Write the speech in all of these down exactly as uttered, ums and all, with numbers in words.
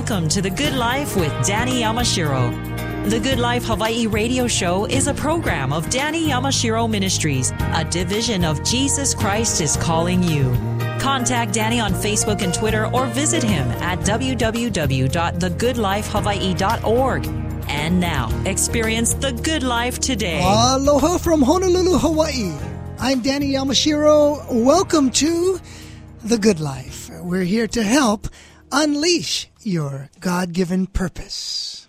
Welcome to The Good Life with Danny Yamashiro. The Good Life Hawaii radio show is a program of Danny Yamashiro Ministries, a division of Jesus Christ is Calling You. Contact Danny on Facebook and Twitter or visit him at w w w dot the good life hawaii dot org. And now, experience the good life today. Aloha from Honolulu, Hawaii. I'm Danny Yamashiro. Welcome to The Good Life. We're here to help unleash your God-given purpose.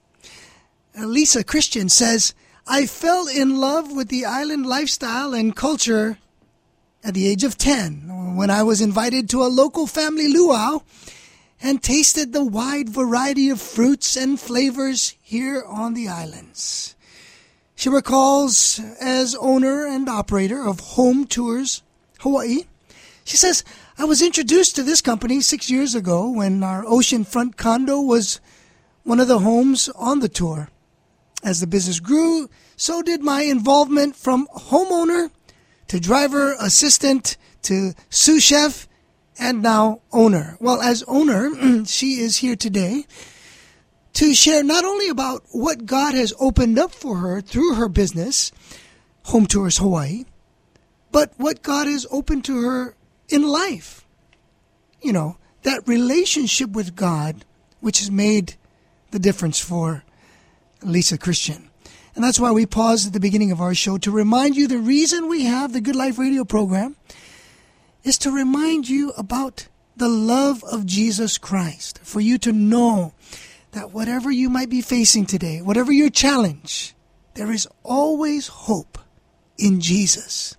Lisa Christian says, I fell in love with the island lifestyle and culture at the age of ten when I was invited to a local family luau and tasted the wide variety of fruits and flavors here on the islands. She recalls, as owner and operator of Home Tours Hawaii, she says, I was introduced to this company six years ago when our oceanfront condo was one of the homes on the tour. As the business grew, so did my involvement from homeowner to driver, assistant to sous chef, and now owner. Well, as owner, she is here today to share not only about what God has opened up for her through her business, Home Tours Hawaii, but what God has opened to her in life. You know, that relationship with God, which has made the difference for Lisa Christian. And that's why we paused at the beginning of our show to remind you the reason we have the Good Life radio program is to remind you about the love of Jesus Christ, for you to know that whatever you might be facing today, whatever your challenge, there is always hope in Jesus.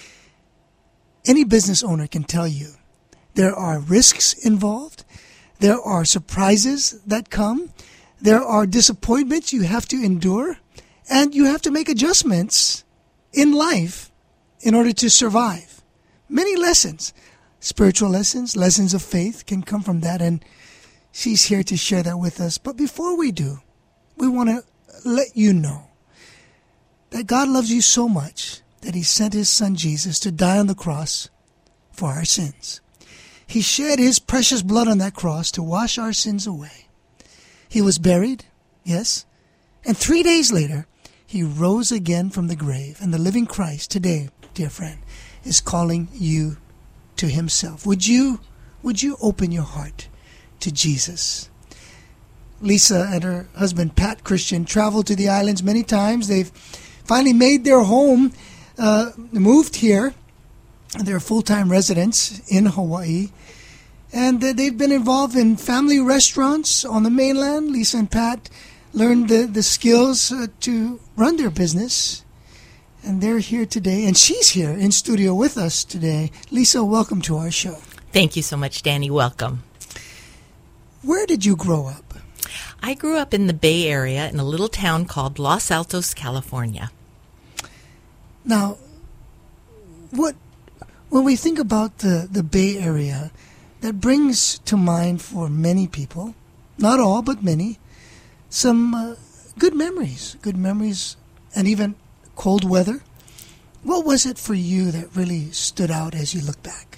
Any business owner can tell you there are risks involved, there are surprises that come, there are disappointments you have to endure, and you have to make adjustments in life in order to survive. Many lessons, spiritual lessons, lessons of faith can come from that, and she's here to share that with us. But before we do, we want to let you know that God loves you so much that He sent His Son Jesus to die on the cross for our sins. He shed His precious blood on that cross to wash our sins away. He was buried, yes, and three days later, He rose again from the grave. And the living Christ today, dear friend, is calling you to Himself. Would you, would you open your heart to Jesus? Lisa and her husband, Pat Christian, traveled to the islands many times. They've finally made their home, uh, moved here. They're full-time residents in Hawaii. And uh, they've been involved in family restaurants on the mainland. Lisa and Pat learned the, the skills uh, to run their business. And they're here today. And she's here in studio with us today. Lisa, welcome to our show. Thank you so much, Danny. Welcome. Where did you grow up? I grew up in the Bay Area in a little town called Los Altos, California. Now, what when we think about the, the Bay Area, that brings to mind for many people, not all, but many, some uh, good memories, good memories, and even cold weather. What was it for you that really stood out as you look back?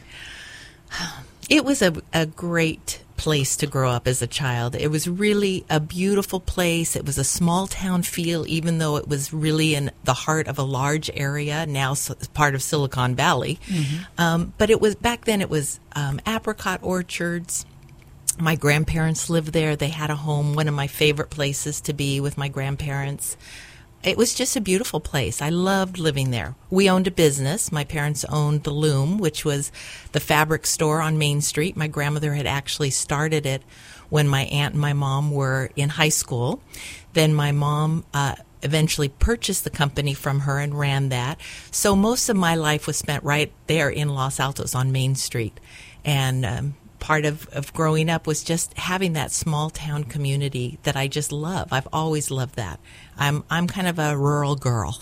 It was a, a great place to grow up as a child. It was really a beautiful place. It was a small town feel, even though it was really in the heart of a large area, now part of Silicon Valley. Mm-hmm. Um, but it was back then it was um, apricot orchards. My grandparents lived there. They had a home, one of my favorite places to be with my grandparents. It was just a beautiful place. I loved living there. We owned a business. My parents owned The Loom, which was the fabric store on Main Street. My grandmother had actually started it when my aunt and my mom were in high school. Then my mom uh, eventually purchased the company from her and ran that. So most of my life was spent right there in Los Altos on Main Street. And um, part of, of growing up was just having that small town community that I just love. I've always loved that. I'm I'm kind of a rural girl.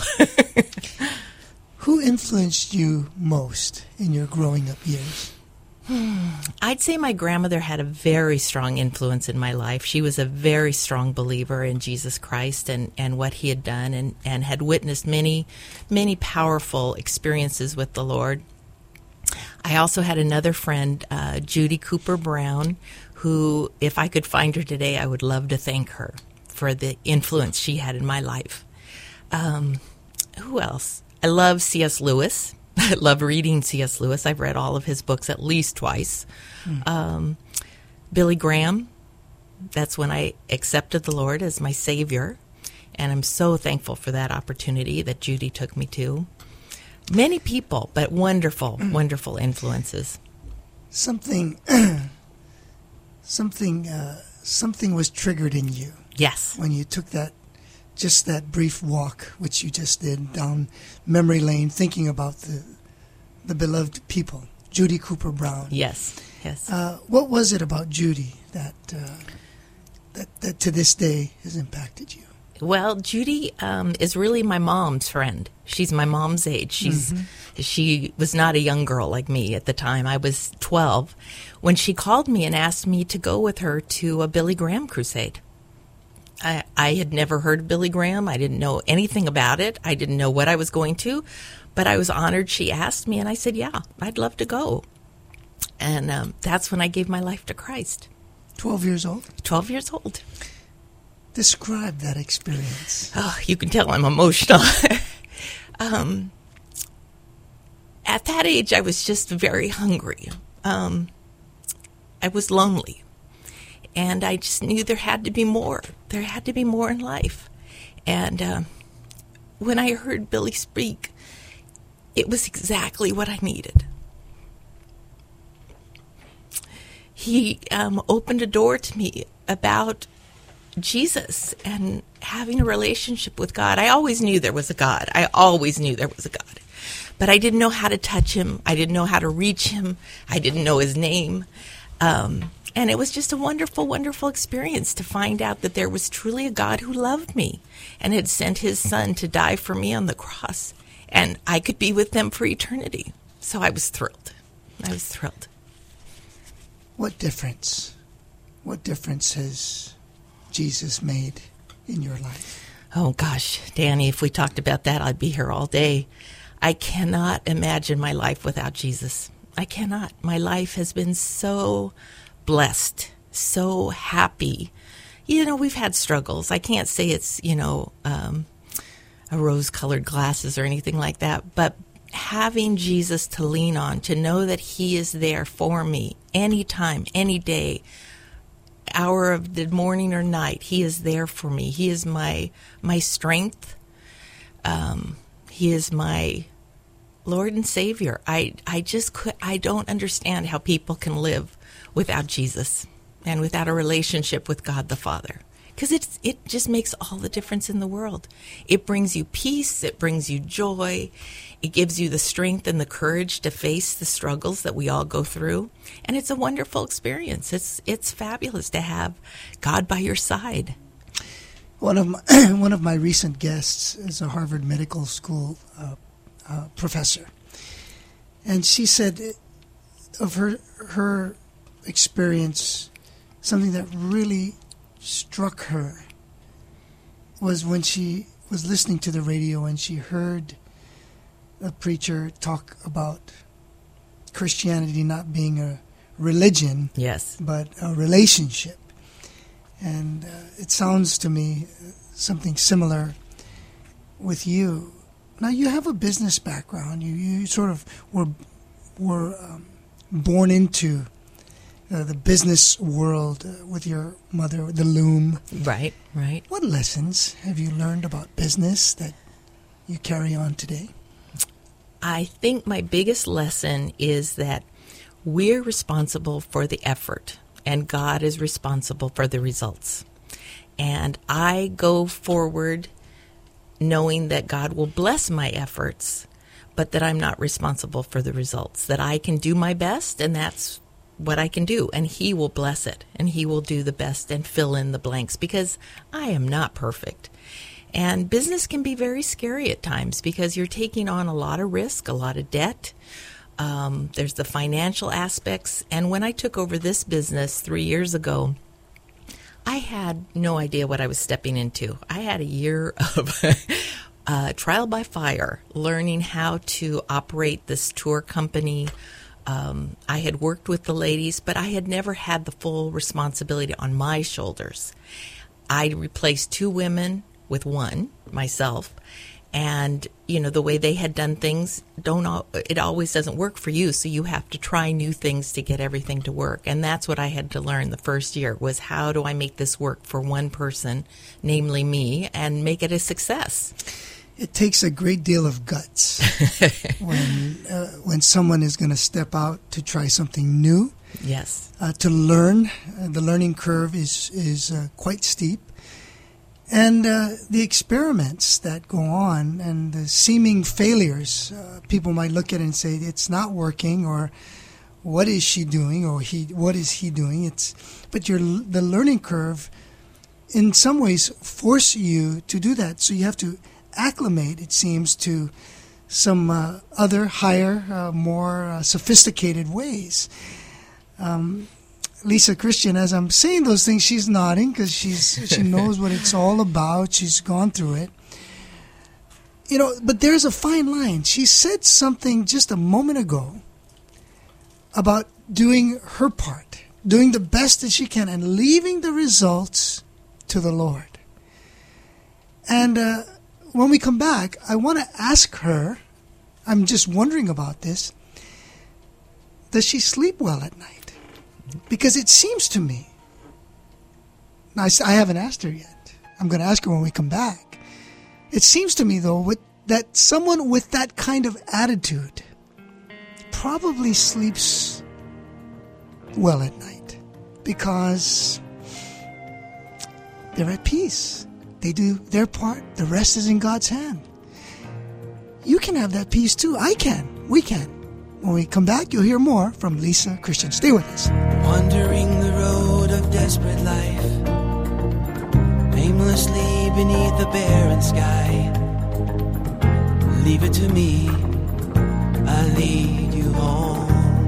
Who influenced you most in your growing up years? I'd say my grandmother had a very strong influence in my life. She was a very strong believer in Jesus Christ and, and what He had done and, and had witnessed many, many powerful experiences with the Lord. I also had another friend, uh, Judy Cooper Brown, who, if I could find her today, I would love to thank her for the influence she had in my life. Um, who else? I love C S Lewis. I love reading C S Lewis. I've read all of his books at least twice. Mm. Um, Billy Graham. That's when I accepted the Lord as my Savior. And I'm so thankful for that opportunity that Judy took me to. Many people, but wonderful, mm. wonderful influences. Something, something, uh, something was triggered in you. Yes. When you took that, just that brief walk, which you just did down memory lane, thinking about the, the beloved people, Judy Cooper Brown. Yes. Yes. Uh, what was it about Judy that, uh, that that to this day has impacted you? Well, Judy um, is really my mom's friend. She's my mom's age. She's mm-hmm. She was not a young girl like me at the time. I was twelve when she called me and asked me to go with her to a Billy Graham crusade. I, I had never heard of Billy Graham. I didn't know anything about it. I didn't know what I was going to, but I was honored she asked me, and I said, yeah, I'd love to go. And um, that's when I gave my life to Christ. twelve years old? twelve years old. Describe that experience. Oh, you can tell I'm emotional. um, at that age, I was just very hungry. Um, I was lonely. And I just knew there had to be more. There had to be more in life. And uh, when I heard Billy speak, it was exactly what I needed. He um, opened a door to me about Jesus and having a relationship with God. I always knew there was a God. I always knew there was a God. But I didn't know how to touch him. I didn't know how to reach him. I didn't know his name. Um, and it was just a wonderful, wonderful experience to find out that there was truly a God who loved me and had sent his son to die for me on the cross. And I could be with them for eternity. So I was thrilled. I was thrilled. What difference? What difference has Jesus made in your life? Oh, gosh, Danny, if we talked about that, I'd be here all day. I cannot imagine my life without Jesus. I cannot. My life has been so blessed, so happy. You know, we've had struggles. I can't say it's, you know, um, a rose-colored glasses or anything like that, but having Jesus to lean on, to know that he is there for me anytime, any day, hour of the morning or night, he is there for me. He is my my strength. Um, he is my Lord and Savior. I I just could I don't understand how people can live without Jesus and without a relationship with God the Father. Because it's it just makes all the difference in the world. It brings you peace. It brings you joy. It gives you the strength and the courage to face the struggles that we all go through. And it's a wonderful experience. It's it's fabulous to have God by your side. One of my, one of my recent guests is a Harvard Medical School uh, uh, professor. And she said of her her experience, something that really struck her was when she was listening to the radio and she heard a preacher talk about Christianity not being a religion, yes, but a relationship. And uh, it sounds to me something similar with you. Now, you have a business background. You you sort of were were um, born into uh, the business world uh, with your mother, the loom. Right, right. What lessons have you learned about business that you carry on today? I think my biggest lesson is that we're responsible for the effort, and God is responsible for the results. And I go forward knowing that God will bless my efforts, but that I'm not responsible for the results, that I can do my best, and that's what I can do, and he will bless it, and he will do the best and fill in the blanks, because I am not perfect. And business can be very scary at times because you're taking on a lot of risk, a lot of debt. Um, there's the financial aspects. And when I took over this business three years ago, I had no idea what I was stepping into. I had a year of uh, trial by fire, learning how to operate this tour company, Um, I had worked with the ladies, but I had never had the full responsibility on my shoulders. I replaced two women with one, myself, and, you know, the way they had done things, don't al- it always doesn't work for you, so you have to try new things to get everything to work. And that's what I had to learn the first year, was how do I make this work for one person, namely me, and make it a success. It takes a great deal of guts when uh, when someone is going to step out to try something new. Yes. Uh, to learn. Uh, the learning curve is, is uh, quite steep. And uh, the experiments that go on and the seeming failures, uh, people might look at it and say, it's not working, or what is she doing, or he, what is he doing? It's, but your, the learning curve in some ways force you to do that. So you have to acclimate, it seems, to some uh, other higher, uh, more uh, sophisticated ways. Um, Lisa Christian, as I'm saying those things, she's nodding because she's she knows what it's all about. She's gone through it. You know, but there's a fine line. She said something just a moment ago about doing her part, doing the best that she can, and leaving the results to the Lord. And uh, when we come back, I want to ask her, I'm just wondering about this, does she sleep well at night? Because it seems to me, I, I haven't asked her yet. I'm going to ask her when we come back. It seems to me, though, with, that someone with that kind of attitude probably sleeps well at night because they're at peace. They do their part. The rest is in God's hand. You can have that peace too. I can. We can. When we come back, you'll hear more from Lisa Christian. Stay with us. Wandering the road of desperate life, aimlessly beneath the barren sky. Leave it to me, I'll lead you home.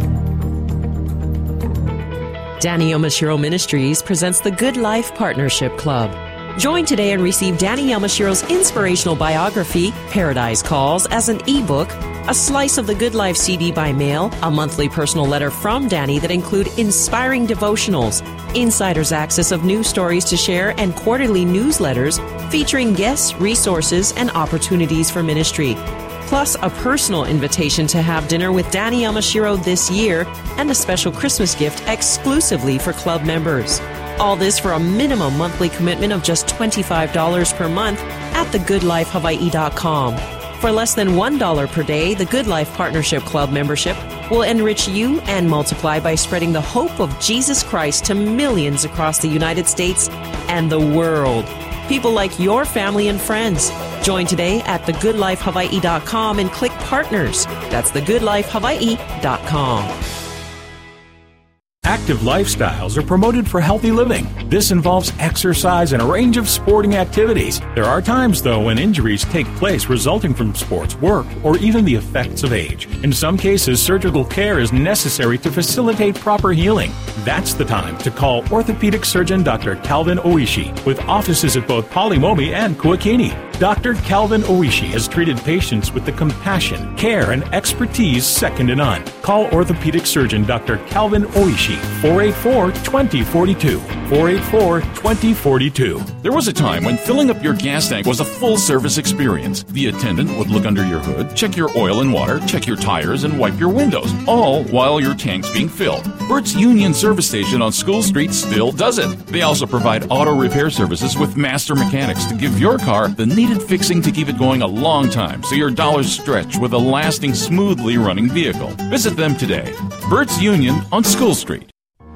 Danny Yamashiro Ministries presents the Good Life Partnership Club. Join today and receive Danny Yamashiro's inspirational biography, Paradise Calls, as an ebook, a slice of the Good Life C D by mail, a monthly personal letter from Danny that include inspiring devotionals, insider's access of news stories to share, and quarterly newsletters featuring guests, resources, and opportunities for ministry. Plus, a personal invitation to have dinner with Danny Yamashiro this year and a special Christmas gift exclusively for club members. All this for a minimum monthly commitment of just twenty-five dollars per month at the good life hawaii dot com. For less than one dollar per day, the Good Life Partnership Club membership will enrich you and multiply by spreading the hope of Jesus Christ to millions across the United States and the world. People like your family and friends. Join today at the good life hawaii dot com and click Partners. That's the good life hawaii dot com. Active lifestyles are promoted for healthy living. This involves exercise and a range of sporting activities. There are times, though, when injuries take place resulting from sports, work, or even the effects of age. In some cases, surgical care is necessary to facilitate proper healing. That's the time to call orthopedic surgeon Doctor Calvin Oishi, with offices at both Palimomi and Kuakini. Doctor Calvin Oishi has treated patients with the compassion, care, and expertise second to none. Call orthopedic surgeon Doctor Calvin Oishi, four eight four, two zero four two, four eight four, two zero four two. There was a time when filling up your gas tank was a full-service experience. The attendant would look under your hood, check your oil and water, check your tires, and wipe your windows, all while your tank's being filled. Burt's Union Service Station on School Street still does it. They also provide auto repair services with master mechanics to give your car the needed fixing to keep it going a long time so your dollars stretch with a lasting, smoothly running vehicle. Visit them today. Burt's Union on School Street.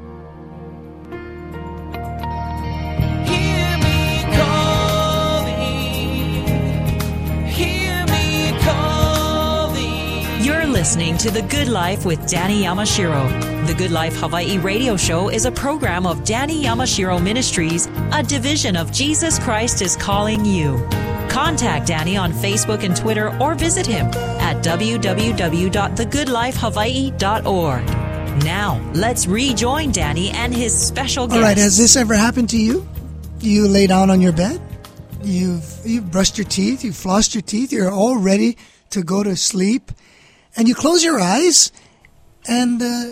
Listening to The Good Life with Danny Yamashiro. The Good Life Hawaii radio show is a program of Danny Yamashiro Ministries, a division of Jesus Christ is Calling You. Contact Danny on Facebook and Twitter or visit him at w w w dot the good life hawaii dot org. Now, let's rejoin Danny and his special guest. All right, has this ever happened to you? You lay down on your bed, you've, you've brushed your teeth, you've flossed your teeth, you're all ready to go to sleep, and you close your eyes, and uh,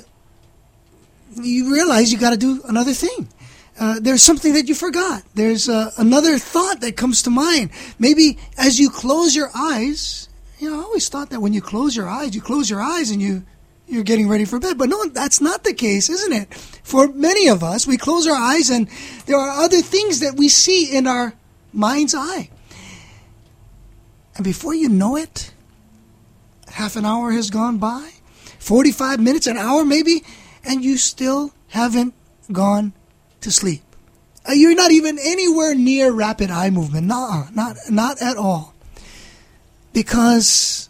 you realize you got to do another thing. Uh, there's something that you forgot. There's uh, another thought that comes to mind. Maybe as you close your eyes, you know, I always thought that when you close your eyes, you close your eyes and you, you're getting ready for bed. But no, that's not the case, isn't it? For many of us, we close our eyes and there are other things that we see in our mind's eye. And before you know it, half an hour has gone by, forty-five minutes, an hour maybe, and you still haven't gone to sleep. Uh, you're not even anywhere near rapid eye movement. Nuh-uh, not, not at all. Because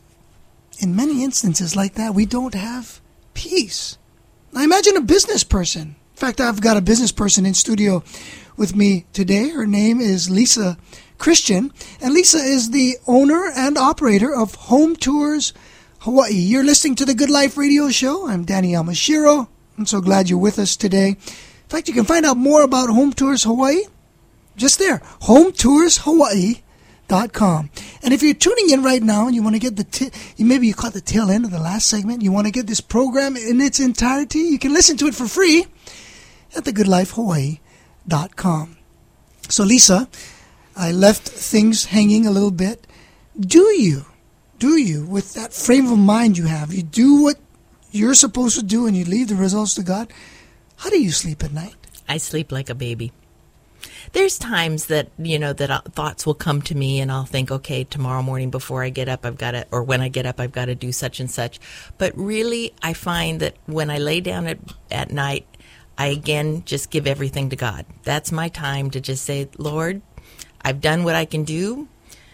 in many instances like that, we don't have peace. Now imagine a business person. In fact, I've got a business person in studio with me today. Her name is Lisa Christian. And Lisa is the owner and operator of Home Tours Hawaii. You're listening to the Good Life Radio Show. I'm Danny Yamashiro. I'm so glad you're with us today. In fact, you can find out more about Home Tours Hawaii just there, home tours hawaii dot com. And if you're tuning in right now and you want to get the, t- maybe you caught the tail end of the last segment, you want to get this program in its entirety, you can listen to it for free at the good life hawaii dot com. So Lisa, I left things hanging a little bit. Do you, do you, with that frame of mind you have, you do what you're supposed to do and you leave the results to God? How do you sleep at night? I sleep like a baby. There's times that, you know, that thoughts will come to me and I'll think, okay, tomorrow morning before I get up, I've got to, or when I get up, I've got to do such and such. But really, I find that when I lay down at, at night, I again just give everything to God. That's my time to just say, Lord, I've done what I can do.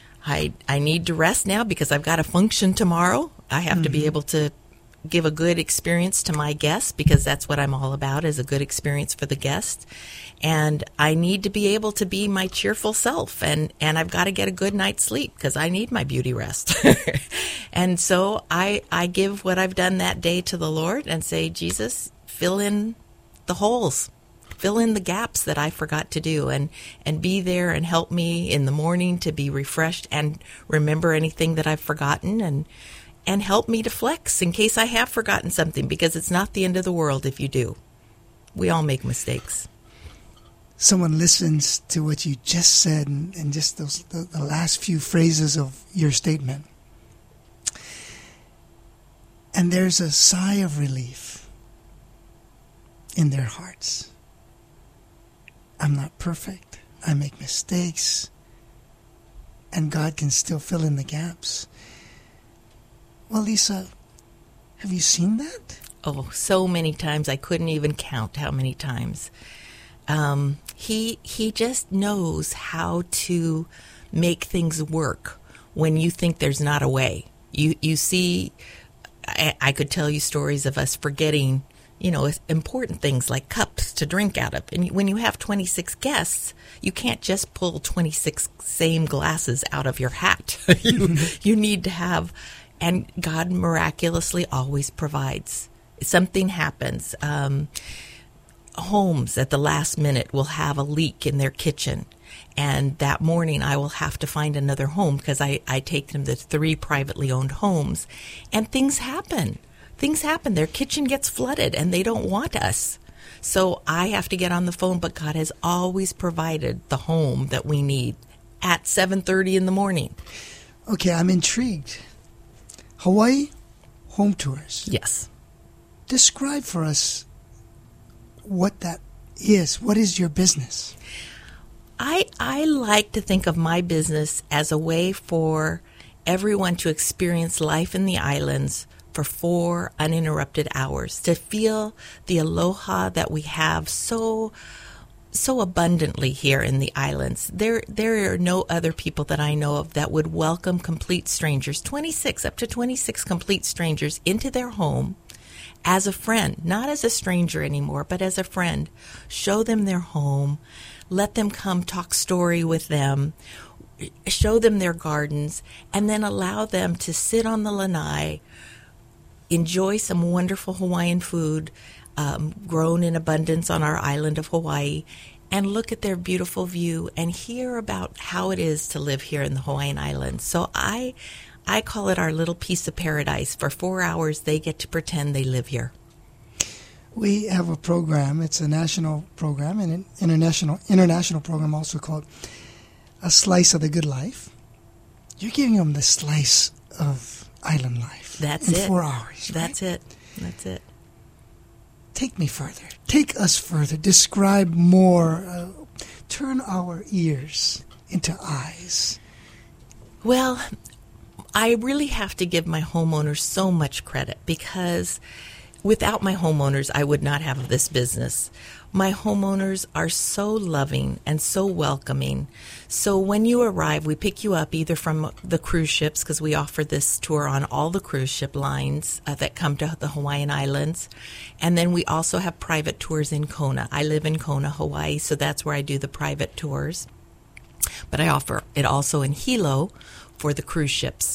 I, I need to rest now because I've got to function tomorrow. I have mm-hmm. to be able to give a good experience to my guests because that's what I'm all about, is a good experience for the guests. And I need to be able to be my cheerful self, and, and I've got to get a good night's sleep because I need my beauty rest. And so I, I give what I've done that day to the Lord and say, Jesus, fill in the holes, fill in the gaps that I forgot to do, and, and be there and help me in the morning to be refreshed and remember anything that I've forgotten, and and help me to flex in case I have forgotten something, because it's not the end of the world if you do. We all make mistakes. Someone listens to what you just said and, and just those the, the last few phrases of your statement, and there's a sigh of relief in their hearts. I'm not perfect. I make mistakes. And God can still fill in the gaps. Well, Lisa, have you seen that? Oh, so many times. I couldn't even count how many times. Um, he he just knows how to make things work when you think there's not a way. You you see, I, I could tell you stories of us forgetting, you know, important things like cups to drink out of. And when you have twenty-six guests, you can't just pull twenty-six same glasses out of your hat. you you need to have... And God miraculously always provides. Something happens. Um, homes at the last minute will have a leak in their kitchen. And that morning I will have to find another home because I, I take them to three privately owned homes. And things happen. Things happen. Their kitchen gets flooded and they don't want us. So I have to get on the phone, but God has always provided the home that we need at seven thirty in the morning. Okay, I'm intrigued. Hawaii Home Tours. Yes. Describe for us what that is. What is your business? I I like to think of my business as a way for everyone to experience life in the islands for four uninterrupted hours, to feel the aloha that we have so so abundantly here in the islands. There there are no other people that I know of that would welcome complete strangers, twenty-six, up to twenty-six complete strangers into their home as a friend, not as a stranger anymore, but as a friend. Show them their home, let them come talk story with them, show them their gardens, and then allow them to sit on the lanai, enjoy some wonderful Hawaiian food, Um, grown in abundance on our island of Hawaii, and look at their beautiful view and hear about how it is to live here in the Hawaiian Islands. So I I call it our little piece of paradise. For four hours, they get to pretend they live here. we have a program. It's a national program and an international international program also called A Slice of the Good Life. You're giving them the slice of island life. That's in it. four hours. Right? That's it. That's it. Take me further. Take us further. Describe more. Uh, turn our ears into eyes. Well, I really have to give my homeowners so much credit because without my homeowners, I would not have this business. My homeowners are so loving and so welcoming. So when you arrive, we pick you up either from the cruise ships, because we offer this tour on all the cruise ship lines uh, that come to the Hawaiian Islands. And then we also have private tours in Kona. I live in Kona, Hawaii, so that's where I do the private tours. But I offer it also in Hilo for the cruise ships.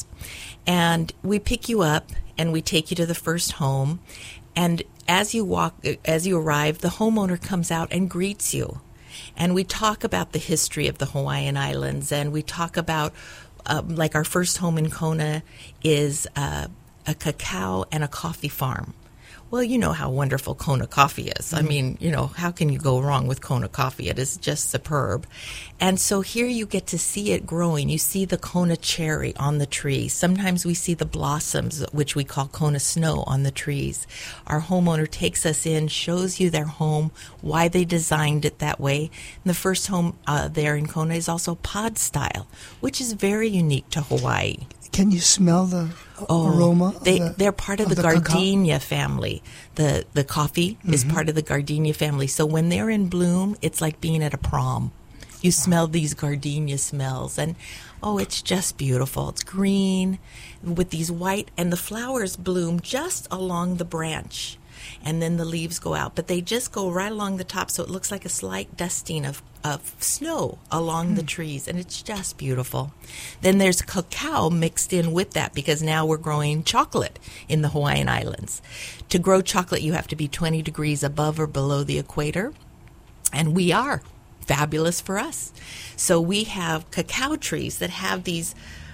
And we pick you up and we take you to the first home. And as you walk, as you arrive, the homeowner comes out and greets you. And we talk about the history of the Hawaiian Islands. And we talk about, uh, like our first home in Kona is uh, a cacao and a coffee farm. Well, you know how wonderful Kona coffee is. I mean, you know, how can you go wrong with Kona coffee? It is just superb. And so here you get to see it growing. You see the Kona cherry on the tree. Sometimes we see the blossoms, which we call Kona snow, on the trees. Our homeowner takes us in, shows you their home, why they designed it that way. And the first home uh, there in Kona is also pod style, which is very unique to Hawaii. Can you smell the Oh, aroma? They, of the, they're part of, of the, the gardenia family. The the coffee mm-hmm. is part of the gardenia family. So when they're in bloom, it's like being at a prom. You smell these gardenia smells. And, oh, it's just beautiful. It's green with these white, and the flowers bloom just along the branch. And then the leaves go out. But they just go right along the top, so it looks like a slight dusting of, of snow along mm. the trees. And it's just beautiful. Then there's cacao mixed in with that, because now we're growing chocolate in the Hawaiian Islands. To grow chocolate, you have to be twenty degrees above or below the equator. And we are. Fabulous for us. So we have cacao trees that have these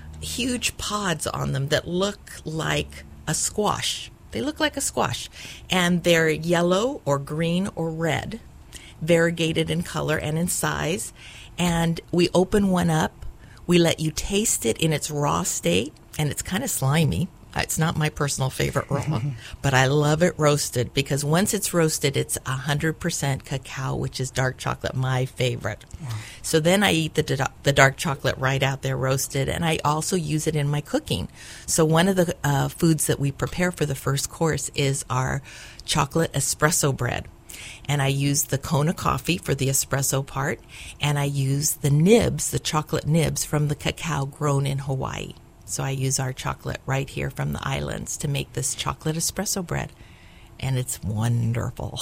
huge pods on them that look like a squash. They look like a squash, and they're yellow or green or red, variegated in color and in size. And we open one up. We let you taste it in its raw state, and it's kind of slimy. It's not my personal favorite raw, but I love it roasted, because once it's roasted, it's one hundred percent cacao, which is dark chocolate, my favorite. Wow. So then I eat the the dark chocolate right out there roasted, and I also use it in my cooking. So one of the uh, foods that we prepare for the first course is our chocolate espresso bread. And I use the Kona coffee for the espresso part, and I use the nibs, the chocolate nibs from the cacao grown in Hawaii. So I use our chocolate right here from the islands to make this chocolate espresso bread. And it's wonderful.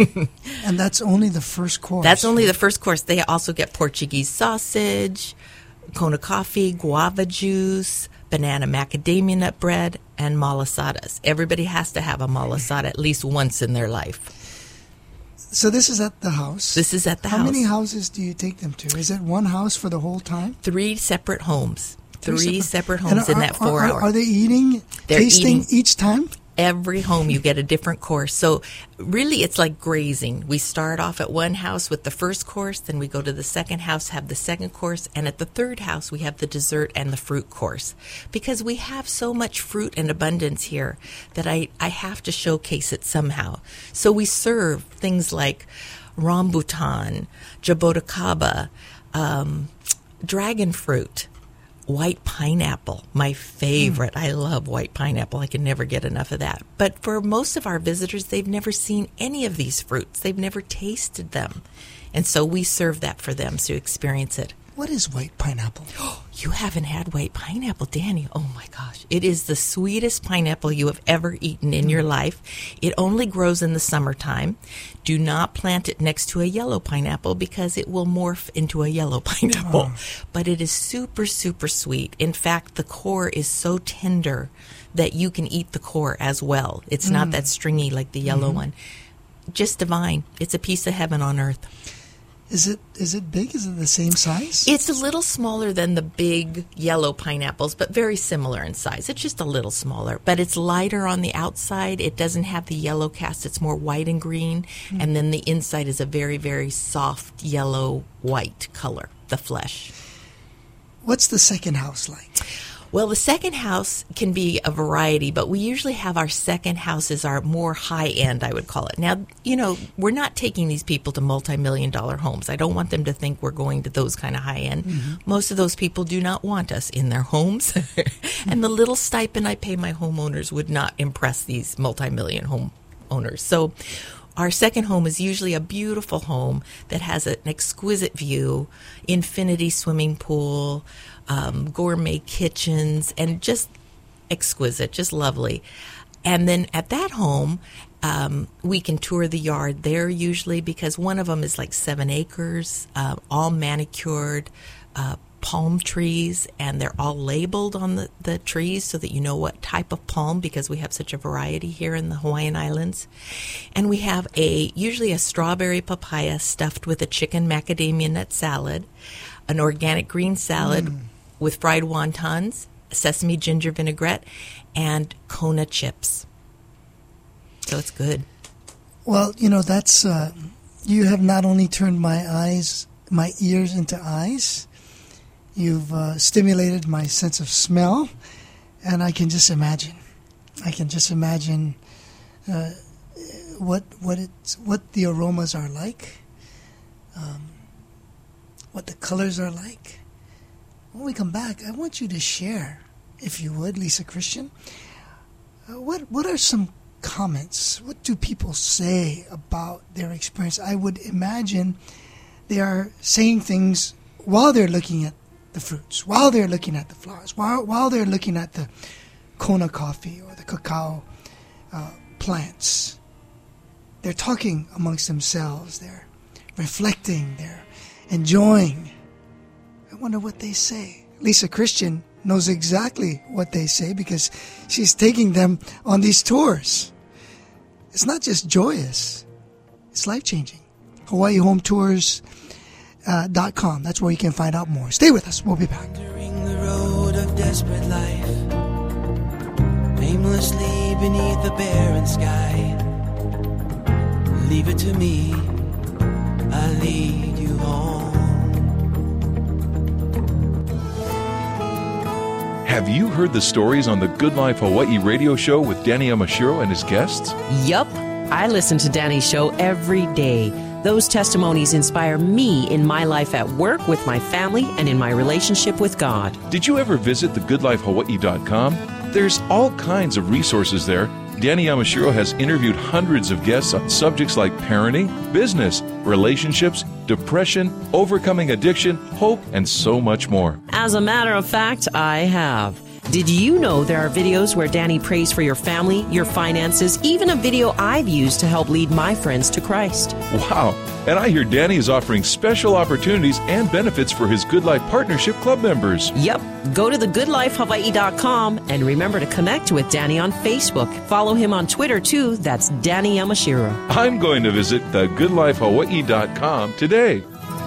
And that's only the first course. That's only the first course. They also get Portuguese sausage, Kona coffee, guava juice, banana macadamia nut bread, and malasadas. Everybody has to have a malasada at least once in their life. So this is at the house? This is at the How house. How many houses do you take them to? Is it one house for the whole time? Three separate homes. Three, Three separate, separate homes are, in that four are, hours. Are they eating, They're tasting eating. each time? Every home you get a different course. So really it's like grazing. We start off at one house with the first course, then we go to the second house, have the second course, and at the third house we have the dessert and the fruit course. Because we have so much fruit and abundance here that I, I have to showcase it somehow. So we serve things like rambutan, jaboticaba, um, dragon fruit, white pineapple, my favorite. Mm. I love white pineapple. I can never get enough of that. But for most of our visitors, they've never seen any of these fruits. They've never tasted them. And so we serve that for them to experience it. What is white pineapple? You haven't had white pineapple, Danny. Oh, my gosh. It is the sweetest pineapple you have ever eaten in mm. your life. It only grows in the summertime. Do not plant it next to a yellow pineapple because it will morph into a yellow pineapple. Oh. But it is super, super sweet. In fact, the core is so tender that you can eat the core as well. It's mm. not that stringy like the yellow mm-hmm. one. Just divine. It's a piece of heaven on earth. Is it is it big? Is it the same size? It's a little smaller than the big yellow pineapples, but very similar in size. It's just a little smaller, but it's lighter on the outside. It doesn't have the yellow cast. It's more white and green, mm-hmm. and then the inside is a very, very soft yellow white color, the flesh. What's the second house like? Well, the second house can be a variety, but we usually have our second houses are more high-end, I would call it. Now, you know, we're not taking these people to multi-million dollar homes. I don't want them to think we're going to those kind of high-end. Mm-hmm. Most of those people do not want us in their homes. And the little stipend I pay my homeowners would not impress these multi-million home owners. So our second home is usually a beautiful home that has an exquisite view, infinity swimming pool, Um, gourmet kitchens, and just exquisite, just lovely. And then at that home, um, we can tour the yard there usually because one of them is like seven acres, uh, all manicured, uh, palm trees, and they're all labeled on the, the trees so that you know what type of palm because we have such a variety here in the Hawaiian Islands. And we have a usually a strawberry papaya stuffed with a chicken macadamia nut salad, an organic green salad, mm. with fried wontons, sesame ginger vinaigrette, and Kona chips. So it's good. Well, you know, that's, uh, you have not only turned my eyes, my ears into eyes, you've uh, stimulated my sense of smell, and I can just imagine. I can just imagine uh, what what it's, what the aromas are like, um, what the colors are like. When we come back, I want you to share, if you would, Lisa Christian, uh, what what are some comments? What do people say about their experience? I would imagine they are saying things while they're looking at the fruits, while they're looking at the flowers, while while they're looking at the Kona coffee or the cacao uh, plants. They're talking amongst themselves. They're reflecting. They're enjoying. I wonder what they say. Lisa Christian knows exactly what they say because she's taking them on these tours. It's not just joyous. It's life-changing. Hawaii Home Tours dot com. That's where you can find out more. Stay with us. We'll be back. Wandering the road of desperate life, aimlessly beneath the barren sky. Leave it to me. I'll lead you home. Have you heard the stories on the Good Life Hawaii radio show with Danny Yamashiro and his guests? Yup. I listen to Danny's show every day. Those testimonies inspire me in my life at work, with my family, and in my relationship with God. Did you ever visit the good life hawaii dot com? There's all kinds of resources there. Danny Yamashiro has interviewed hundreds of guests on subjects like parenting, business, relationships, depression, overcoming addiction, hope, and so much more. As a matter of fact, I have. Did you know there are videos where Danny prays for your family, your finances, even a video I've used to help lead my friends to Christ? Wow. And I hear Danny is offering special opportunities and benefits for his Good Life Partnership Club members. Yep. Go to the good life hawaii dot com and remember to connect with Danny on Facebook. Follow him on Twitter, too. That's Danny Yamashiro. I'm going to visit the good life hawaii dot com today.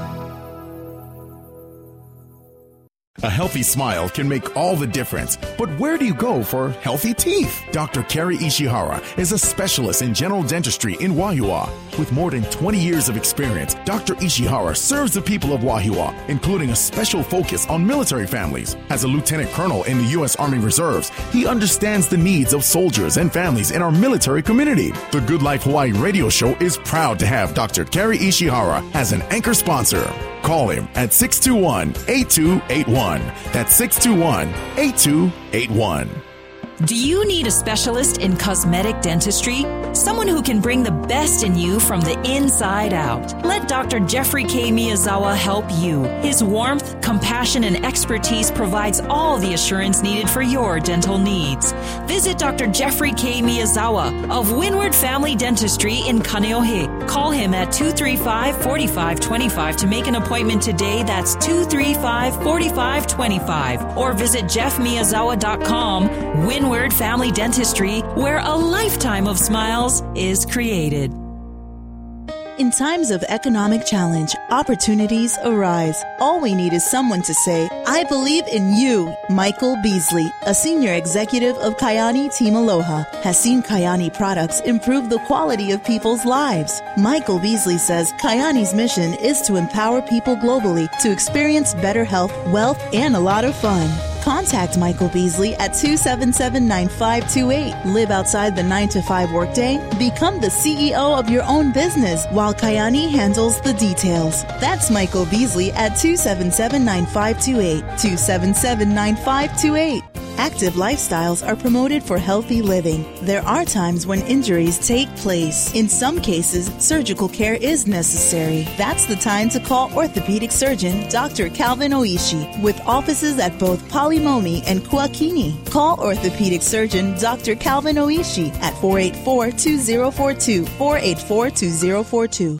A healthy smile can make all the difference. But where do you go for healthy teeth? Doctor Kerry Ishihara is a specialist in general dentistry in Wahiawa. With more than twenty years of experience, Doctor Ishihara serves the people of Wahiawa, including a special focus on military families. As a lieutenant colonel in the U S Army Reserves, he understands the needs of soldiers and families in our military community. The Good Life Hawaii radio show is proud to have Doctor Kerry Ishihara as an anchor sponsor. Call him at six two one, eight two eight one. That's six two one, eight two eight one. Do you need a specialist in cosmetic dentistry? Someone who can bring the best in you from the inside out. Let Doctor Jeffrey K. Miyazawa help you. His warmth, compassion, and expertise provides all the assurance needed for your dental needs. Visit Doctor Jeffrey K. Miyazawa of Windward Family Dentistry in Kaneohe. Call him at two three five, four five two five to make an appointment today. That's two three five, four five two five. Or visit jeff miyazawa dot com. Windward Family Dentistry, where a lifetime of smiles is created. In times of economic challenge, opportunities arise. All we need is someone to say, I believe in you. Michael Beasley, a senior executive of Kayani Team Aloha, has seen Kayani products improve the quality of people's lives. Michael Beasley says Kayani's mission is to empower people globally to experience better health, wealth, and a lot of fun. Contact Michael Beasley at two seven seven, nine five two eight. Live outside the nine to five workday. Become the C E O of your own business while Kayani handles the details. That's Michael Beasley at two seven seven, nine five two eight. two seven seven, nine five two eight. Active lifestyles are promoted for healthy living. There are times when injuries take place. In some cases, surgical care is necessary. That's the time to call orthopedic surgeon Doctor Calvin Oishi with offices at both Palimomi and Kuakini. Call orthopedic surgeon Doctor Calvin Oishi at four eight four, two zero four two, four eight four, two zero four two.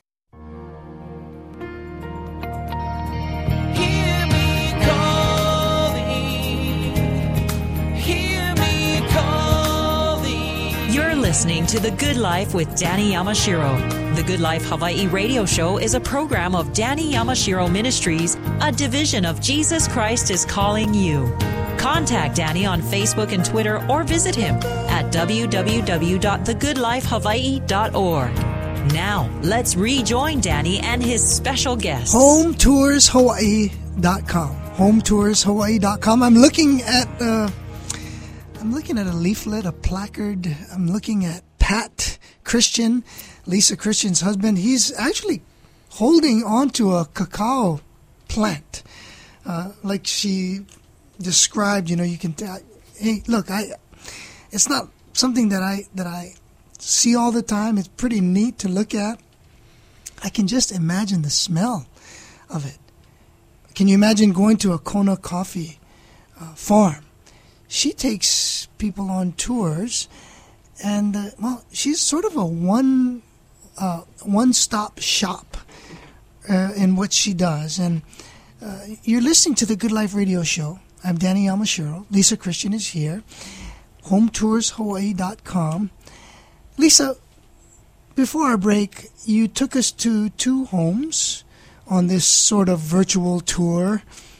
Listening to The Good Life with Danny Yamashiro. The Good Life Hawaii radio show is a program of Danny Yamashiro Ministries, a division of Jesus Christ is Calling You. Contact Danny on Facebook and Twitter or visit him at w w w dot the good life hawaii dot org. Now, let's rejoin Danny and his special guest. home tours hawaii dot com. home tours hawaii dot com. I'm looking at... Uh, I'm looking at a leaflet, a placard. I'm looking at Pat Christian, Lisa Christian's husband. He's actually holding onto a cacao plant, uh, like she described. You know, you can tell. Hey, look, I. It's not something that I that I see all the time. It's pretty neat to look at. I can just imagine the smell of it. Can you imagine going to a Kona coffee uh, farm? She takes people on tours, and uh, well, she's sort of a one uh, one-stop shop uh, in what she does. And uh, you're listening to the Good Life Radio Show. I'm Danny Yamashiro. Lisa Christian is here. home tours hawaii dot com. Lisa, before our break, you took us to two homes on this sort of virtual tour.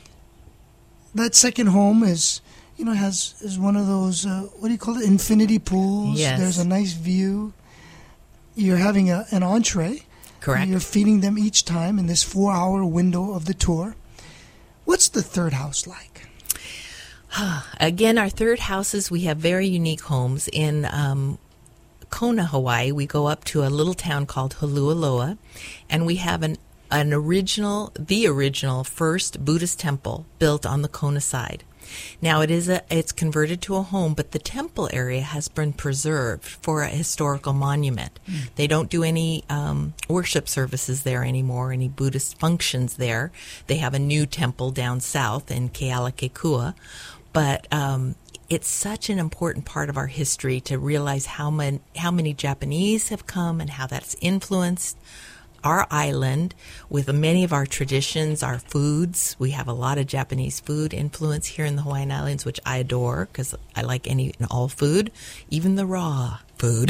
That second home is... You know, has is one of those, uh, what do you call it, infinity pools. Yes. There's a nice view. You're having a, an entree. Correct. You're feeding them each time in this four-hour window of the tour. What's the third house like? Again, our third houses, we have very unique homes. In um, Kona, Hawaii, we go up to a little town called Holualoa, and we have an, an original, the original first Buddhist temple built on the Kona side. Now, it is a, it's converted to a home, but the temple area has been preserved for a historical monument. Mm. They don't do any um, worship services there anymore, any Buddhist functions there. They have a new temple down south in Kealakekua, but um, it's such an important part of our history to realize how many, how many Japanese have come and how that's influenced our island with many of our traditions, our foods. We have a lot of Japanese food influence here in the Hawaiian Islands, which I adore because I like any and all food, even the raw food.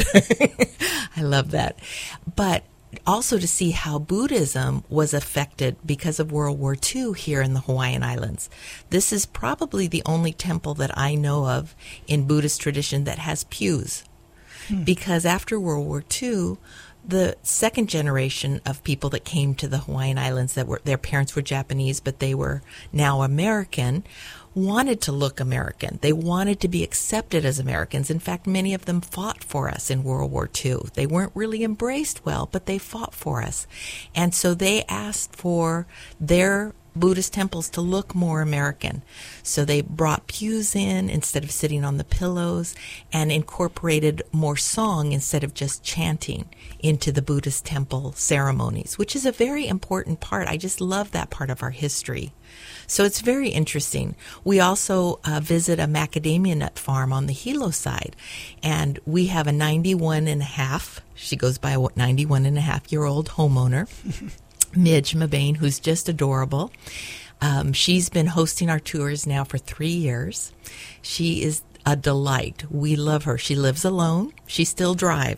I love that. But also to see how Buddhism was affected because of World War Two here in the Hawaiian Islands. This is probably the only temple that I know of in Buddhist tradition that has pews. Hmm. Because after World War Two, the second generation of people that came to the Hawaiian Islands that were, their parents were Japanese, but they were now American, wanted to look American. They wanted to be accepted as Americans. In fact, many of them fought for us in World War Two. They weren't really embraced well, but they fought for us. And so they asked for their Buddhist temples to look more American. So they brought pews in instead of sitting on the pillows and incorporated more song instead of just chanting into the Buddhist temple ceremonies, which is a very important part. I just love that part of our history. So it's very interesting. We also uh, visit a macadamia nut farm on the Hilo side, and we have a ninety-one and a half, she goes by a ninety-one and a half year old homeowner, Midge Mabane, who's just adorable. Um, she's been hosting our tours now for three years. She is a delight. We love her. She lives alone. She still drives.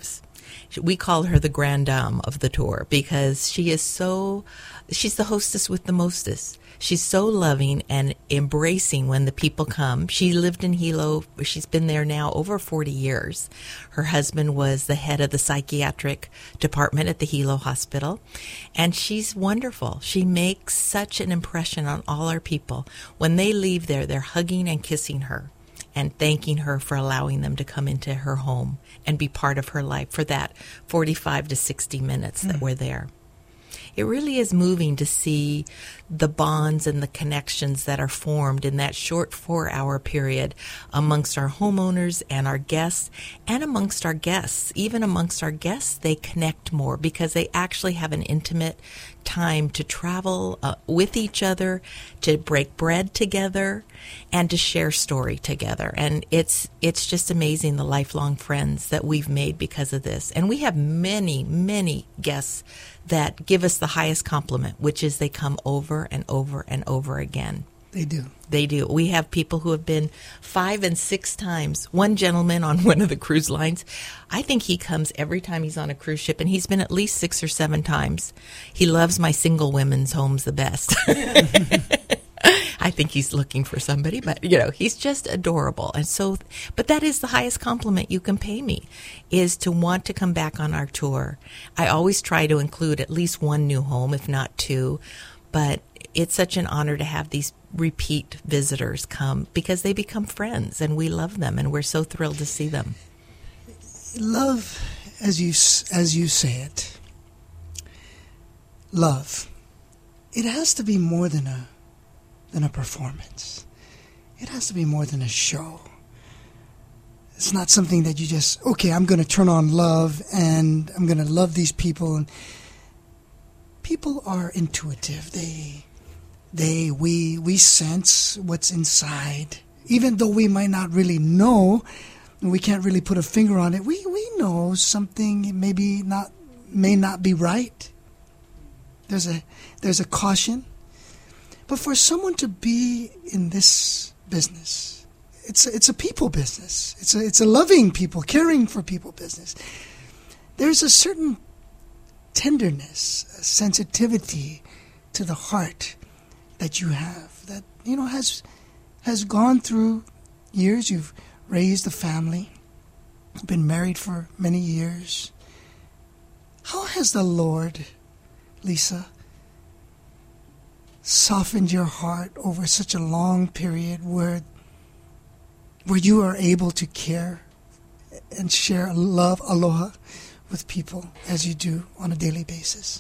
We call her the grand dame of the tour because she is so, she's the hostess with the mostest. She's so loving and embracing when the people come. She lived in Hilo. She's been there now over forty years. Her husband was the head of the psychiatric department at the Hilo Hospital. And she's wonderful. She makes such an impression on all our people. When they leave there, they're hugging and kissing her and thanking her for allowing them to come into her home and be part of her life for that forty-five to sixty minutes that mm. we're there. It really is moving to see the bonds and the connections that are formed in that short four-hour period amongst our homeowners and our guests, and amongst our guests. Even amongst our guests, they connect more because they actually have an intimate time to travel uh, with each other, to break bread together, and to share story together. And it's it's just amazing the lifelong friends that we've made because of this. And we have many, many guests that give us the highest compliment, which is they come over and over and over again. They do. They do. We have people who have been five and six times. One gentleman on one of the cruise lines, I think he comes every time he's on a cruise ship, and he's been at least six or seven times. He loves my single women's homes the best. I think he's looking for somebody, but, you know, he's just adorable. And so, but that is the highest compliment you can pay me, is to want to come back on our tour. I always try to include at least one new home, if not two, but it's such an honor to have these repeat visitors come because they become friends and we love them and we're so thrilled to see them. Love, as you, as you say it, love, it has to be more than a than a performance. It has to be more than a show. It's not something that you just, okay, I'm going to turn on love and I'm going to love these people. And people are intuitive. They, they, we, we sense what's inside. Even though we might not really know, and we can't really put a finger on it, we, we know something maybe not, may not be right. There's a, there's a caution. But for someone to be in this business, it's a, it's a people business. It's a it's a loving people, caring for people business. There's a certain tenderness, a sensitivity to the heart that you have that, you know, has has gone through years. You've raised a family, been married for many years. How has the Lord, Lisa, softened your heart over such a long period where where you are able to care and share love, aloha, with people as you do on a daily basis?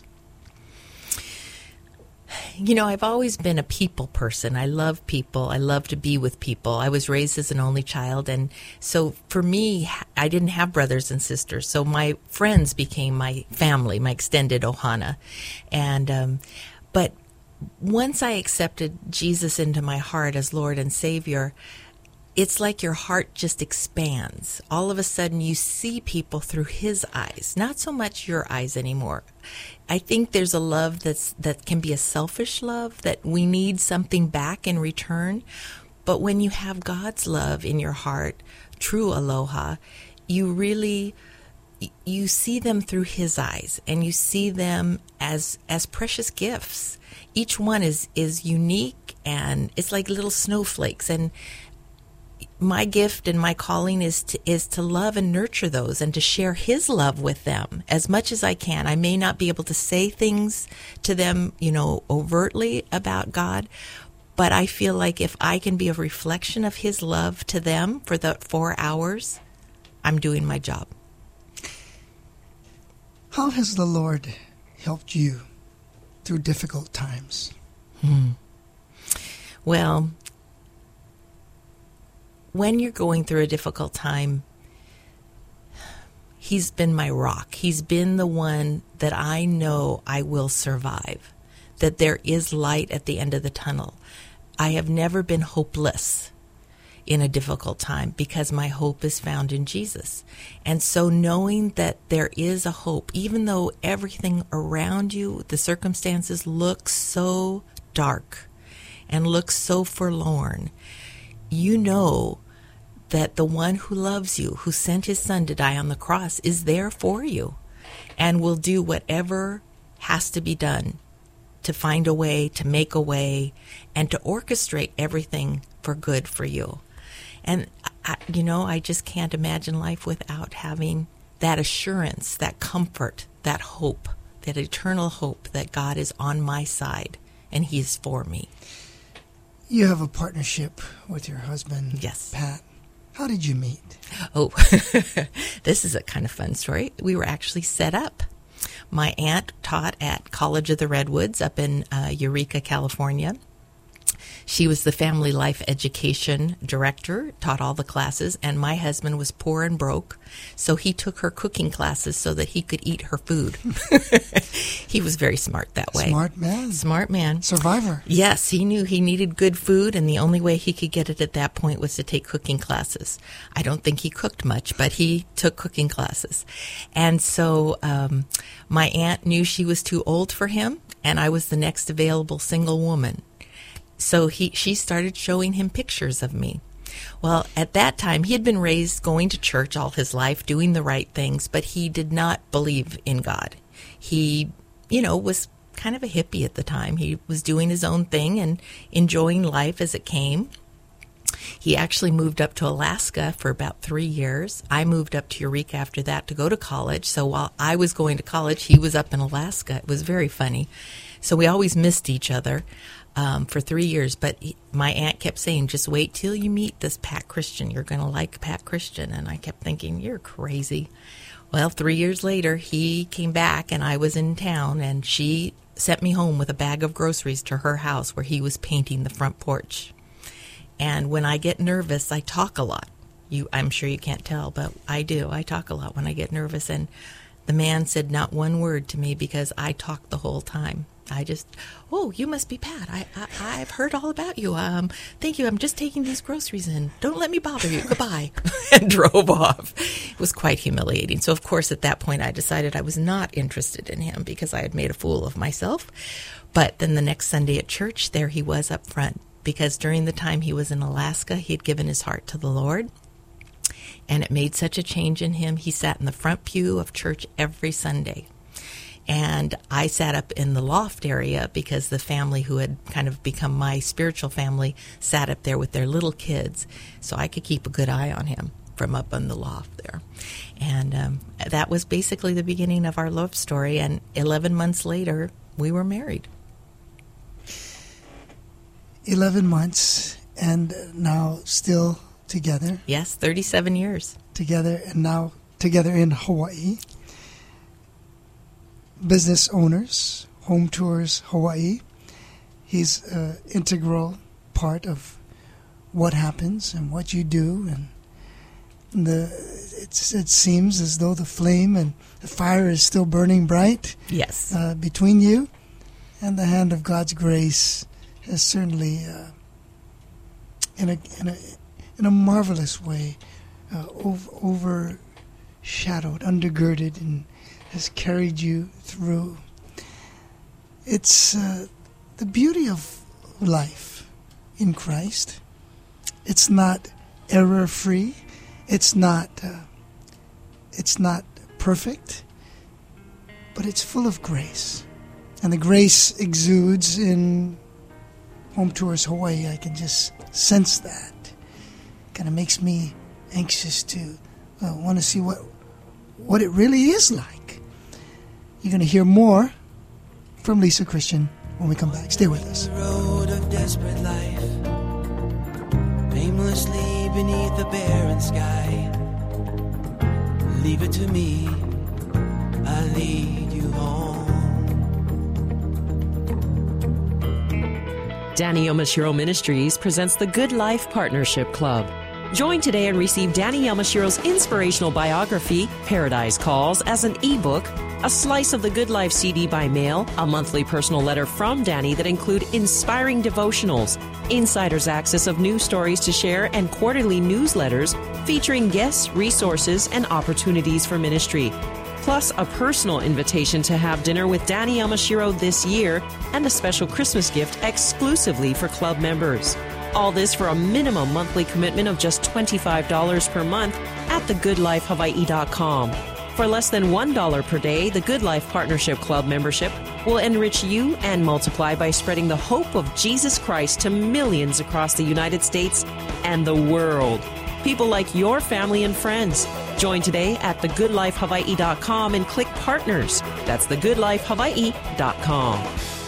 You know, I've always been a people person. I love people. I love to be with people. I was raised as an only child, and so for me, I didn't have brothers and sisters, so my friends became my family, my extended ohana. And um, but once I accepted Jesus into my heart as Lord and Savior, it's like your heart just expands. All of a sudden, you see people through His eyes, not so much your eyes anymore. I think there's a love that's that can be a selfish love, that we need something back in return. But when you have God's love in your heart, true aloha, you really, you see them through His eyes, and you see them as as precious gifts. Each one is, is unique, and it's like little snowflakes. And my gift and my calling is to, is to love and nurture those and to share His love with them as much as I can. I may not be able to say things to them, you know, overtly about God, but I feel like if I can be a reflection of His love to them for the four hours, I'm doing my job. How has the Lord helped you through difficult times? Hmm. Well, when you're going through a difficult time, He's been my rock. He's been the one that I know I will survive, that there is light at the end of the tunnel. I have never been hopeless in a difficult time because my hope is found in Jesus. And so knowing that there is a hope, even though everything around you, the circumstances look so dark and look so forlorn, you know that the one who loves you, who sent his son to die on the cross, is there for you and will do whatever has to be done to find a way, to make a way, and to orchestrate everything for good for you. And, I, you know, I just can't imagine life without having that assurance, that comfort, that hope, that eternal hope that God is on my side and he is for me. You have a partnership with your husband, yes, Pat. How did you meet? Oh, this is a kind of fun story. We were actually set up. My aunt taught at College of the Redwoods up in uh, Eureka, California. She was the family life education director, taught all the classes, and my husband was poor and broke, so he took her cooking classes so that he could eat her food. He was very smart that way. Smart man. Smart man. Survivor. Yes, he knew he needed good food, and the only way he could get it at that point was to take cooking classes. I don't think he cooked much, but he took cooking classes. And so um, my aunt knew she was too old for him, and I was the next available single woman. So he, she started showing him pictures of me. Well, at that time, he had been raised going to church all his life, doing the right things, but he did not believe in God. He, you know, was kind of a hippie at the time. He was doing his own thing and enjoying life as it came. He actually moved up to Alaska for about three years. I moved up to Eureka after that to go to college. So while I was going to college, he was up in Alaska. It was very funny. So we always missed each other. Um, for three years, but he, my aunt kept saying, just wait till you meet this Pat Christian. You're going to like Pat Christian. And I kept thinking, you're crazy. Well, three years later, he came back and I was in town, and she sent me home with a bag of groceries to her house where he was painting the front porch. And when I get nervous, I talk a lot. You, I'm sure you can't tell, but I do. I talk a lot when I get nervous. And the man said not one word to me because I talked the whole time. I just, oh, you must be Pat. I, I, I've heard all about you. Um, thank you. I'm just taking these groceries in. Don't let me bother you. Goodbye. And drove off. It was quite humiliating. So, of course, at that point, I decided I was not interested in him because I had made a fool of myself. But then the next Sunday at church, there he was up front, because during the time he was in Alaska, he had given his heart to the Lord. And it made such a change in him. He sat in the front pew of church every Sunday. And I sat up in the loft area because the family who had kind of become my spiritual family sat up there with their little kids. So I could keep a good eye on him from up on the loft there. And um, that was basically the beginning of our love story. And eleven months later, we were married. eleven months, and now still together. Yes, thirty-seven years. Together, and now together in Hawaii. Business owners, Home Tours Hawaii. He's an integral part of what happens and what you do, and the it's, it seems as though the flame and the fire is still burning bright. Yes, uh, between you, and the hand of God's grace has certainly, uh, in a in a in a marvelous way, uh, over, overshadowed, undergirded, and has carried you through. It's uh, the beauty of life in Christ. It's not error-free. It's not. Uh, it's not perfect, but it's full of grace, and the grace exudes in Home Tours Hawaii. I can just sense that. Kind of makes me anxious to uh, want to see what what it really is like. You're going to hear more from Lisa Christian when we come back. Stay with us. The road of desperate life, aimlessly beneath the barren sky. Leave it to me, I lead you home. Danny Yamashiro Ministries presents the Good Life Partnership Club. Join today and receive Danny Yamashiro's inspirational biography, Paradise Calls, as an ebook, a slice of the Good Life C D by mail, a monthly personal letter from Danny that include inspiring devotionals, insider's access of news stories to share, and quarterly newsletters featuring guests, resources, and opportunities for ministry. Plus, a personal invitation to have dinner with Danny Yamashiro this year, and a special Christmas gift exclusively for club members. All this for a minimum monthly commitment of just twenty-five dollars per month at the good life hawaii dot com. For less than one dollar per day, the Good Life Partnership Club membership will enrich you and multiply by spreading the hope of Jesus Christ to millions across the United States and the world. People like your family and friends. Join today at the good life hawaii dot com and click Partners. That's the good life hawaii dot com.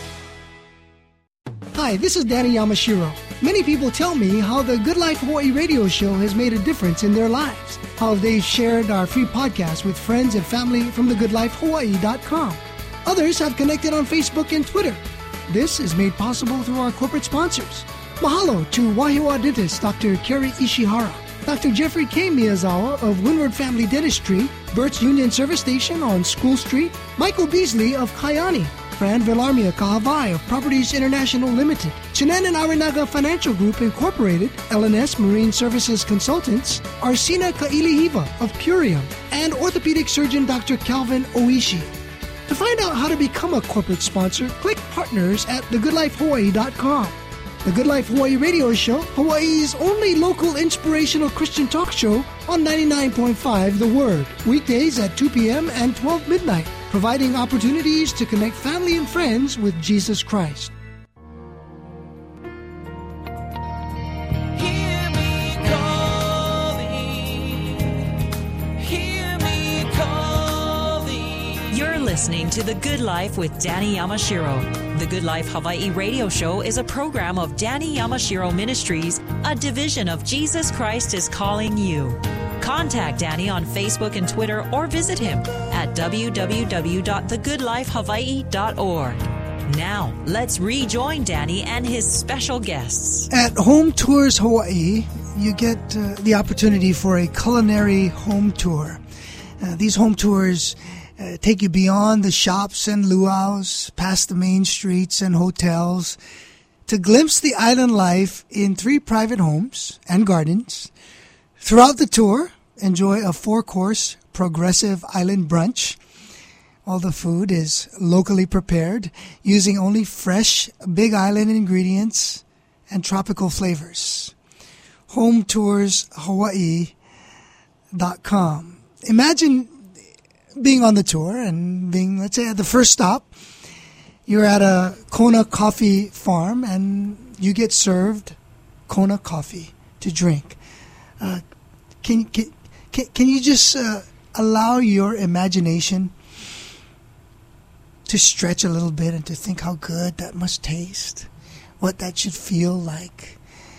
Hi, this is Danny Yamashiro. Many people tell me how the Good Life Hawaii radio show has made a difference in their lives, how they've shared our free podcast with friends and family from the good life hawaii dot com. Others have connected on Facebook and Twitter. This is made possible through our corporate sponsors. Mahalo to Wahiawa dentist Doctor Kerry Ishihara, Doctor Jeffrey K. Miyazawa of Windward Family Dentistry, Burt's Union Service Station on School Street, Michael Beasley of Kayani, Fran Villarmia Kahavai of Properties International Limited, Chinan and Arinaga Financial Group Incorporated, L and S Marine Services Consultants, Arsina Kailihiva of Purium, and orthopedic surgeon Doctor Calvin Oishi. To find out how to become a corporate sponsor, click Partners at the good life hawaii dot com. The Good Life Hawaii radio show, Hawaii's only local inspirational Christian talk show on ninety-nine point five The Word, weekdays at two p.m. and twelve midnight, providing opportunities to connect family and friends with Jesus Christ. Hear me calling, hear me calling. You're listening to The Good Life with Danny Yamashiro. The Good Life Hawaii radio show is a program of Danny Yamashiro Ministries, a division of Jesus Christ is Calling You. Contact Danny on Facebook and Twitter or visit him at w w w dot the good life hawaii dot org. Now, let's rejoin Danny and his special guests. At Home Tours Hawaii, you get uh, the opportunity for a culinary home tour. Uh, these home tours uh, take you beyond the shops and luau's, past the main streets and hotels, to glimpse the island life in three private homes and gardens. Throughout the tour, enjoy a four-course progressive island brunch. All the food is locally prepared, using only fresh Big Island ingredients and tropical flavors. home tours hawaii dot com. Imagine being on the tour and being, let's say, at the first stop, you're at a Kona coffee farm and you get served Kona coffee to drink. Uh, can, can, can, can you just uh, allow your imagination to stretch a little bit and to think how good that must taste, what that should feel like?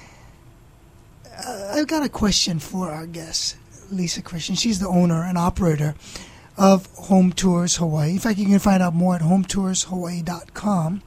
Uh, I've got a question for our guest, Lisa Christian. She's the owner and operator of Home Tours Hawaii. In fact, you can find out more at home tours hawaii dot com.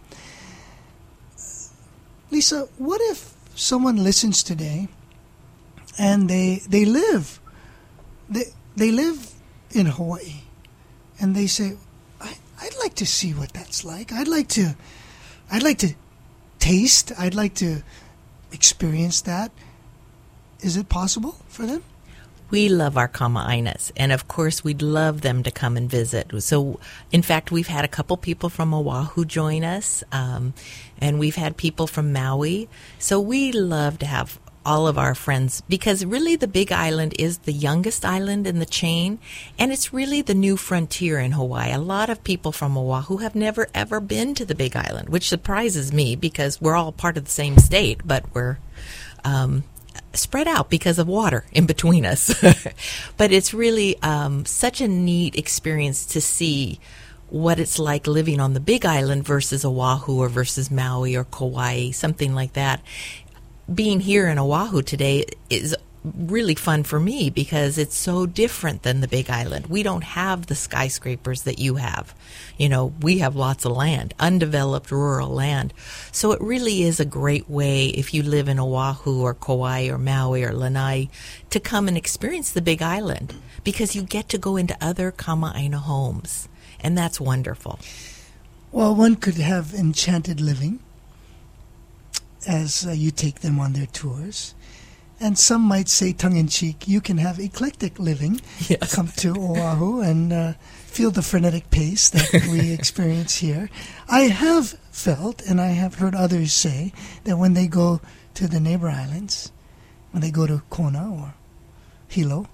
Lisa, what if someone listens today and they they live they they live in Hawaii and they say, I, I'd like to see what that's like. I'd like to I'd like to taste. I'd like to experience that. Is it possible for them? We love our kama'ainas, and of course we'd love them to come and visit. So, in fact, we've had a couple people from Oahu join us, um, and we've had people from Maui. So we love to have all of our friends, because really the Big Island is the youngest island in the chain, and it's really the new frontier in Hawaii. A lot of people from Oahu have never, ever been to the Big Island, which surprises me because we're all part of the same state, but we're um spread out because of water in between us. But it's really um, such a neat experience to see what it's like living on the Big Island versus Oahu or versus Maui or Kauai, something like that. Being here in Oahu today is really fun for me because it's so different than the Big Island. We don't have the skyscrapers that you have. You know, we have lots of land, undeveloped rural land. So it really is a great way, if you live in Oahu or Kauai or Maui or Lanai, to come and experience the Big Island, because you get to go into other kama'aina homes, and that's wonderful. Well, one could have enchanted living as uh, you take them on their tours. And some might say, tongue-in-cheek, you can have eclectic living. Yes. Come to Oahu and uh, feel the frenetic pace that we experience here. I have felt, and I have heard others say, that when they go to the neighbor islands, when they go to Kona or Hilo,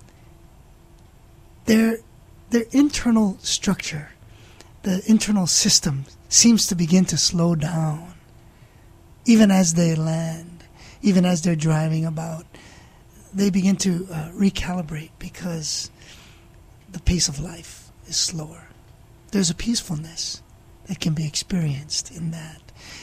their their internal structure, the internal system seems to begin to slow down, even as they land, even as they're driving about. They begin to uh, recalibrate because the pace of life is slower. There's a peacefulness that can be experienced in that.